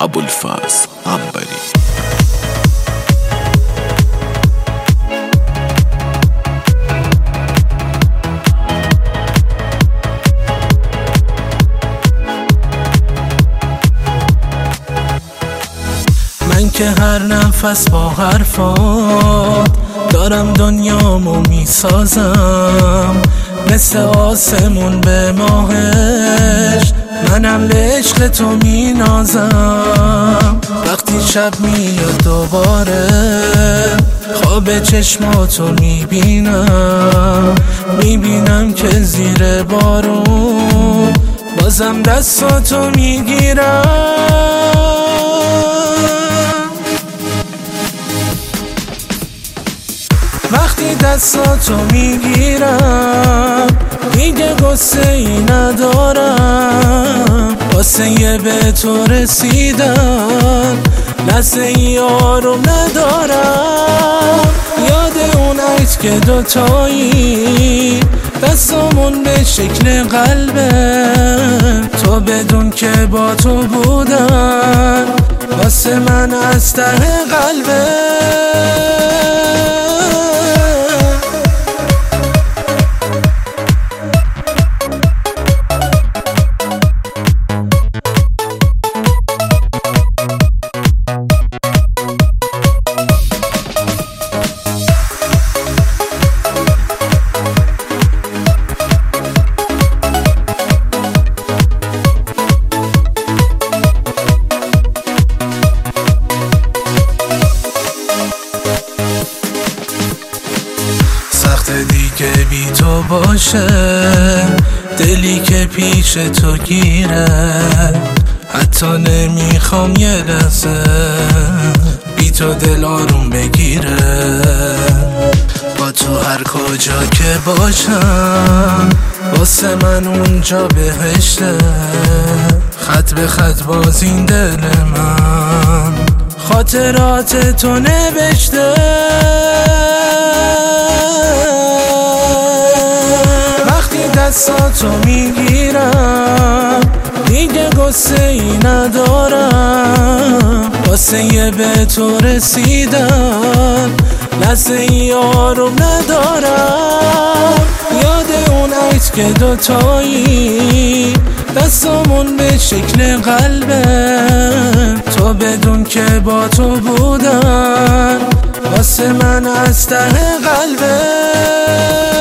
ابوالفضل عنبری. من که هر نفس با حرفات دارم دنیامو میسازم، مثل آسمون به ماهش منم به عشق تو مینازم. وقتی شب میاد دوباره خواب چشماتو میبینم که زیر بارون بازم دستاتو میگیرم. وقتی دستاتو میگیرم دیگه غصه ای ندارم، واسه یه به تو رسیدن لحظه ای آروم ندارم. یاد اون عید که دوتایی دستامون به شکل قلبه، تو بدون که با تو بودن واسه من از ته قلبه. دیگه بی تو باشه دلی که پیش تو گیره، حتی نمیخوام یه لحظه بی تو دل آروم بگیره. با تو هر کجا که باشم واسه من اونجا بهشته، خط به خط باز این دل من خاطرات تو نوشته. دستاتو میگیرم دیگه غصه ای ندارم، واسه یه به تو رسیدن لحظه ای آروم ندارم. یاد اون عید که دوتایی دستامون به شکل قلبه، تو بدون که با تو بودن واسه من از ته قلبه.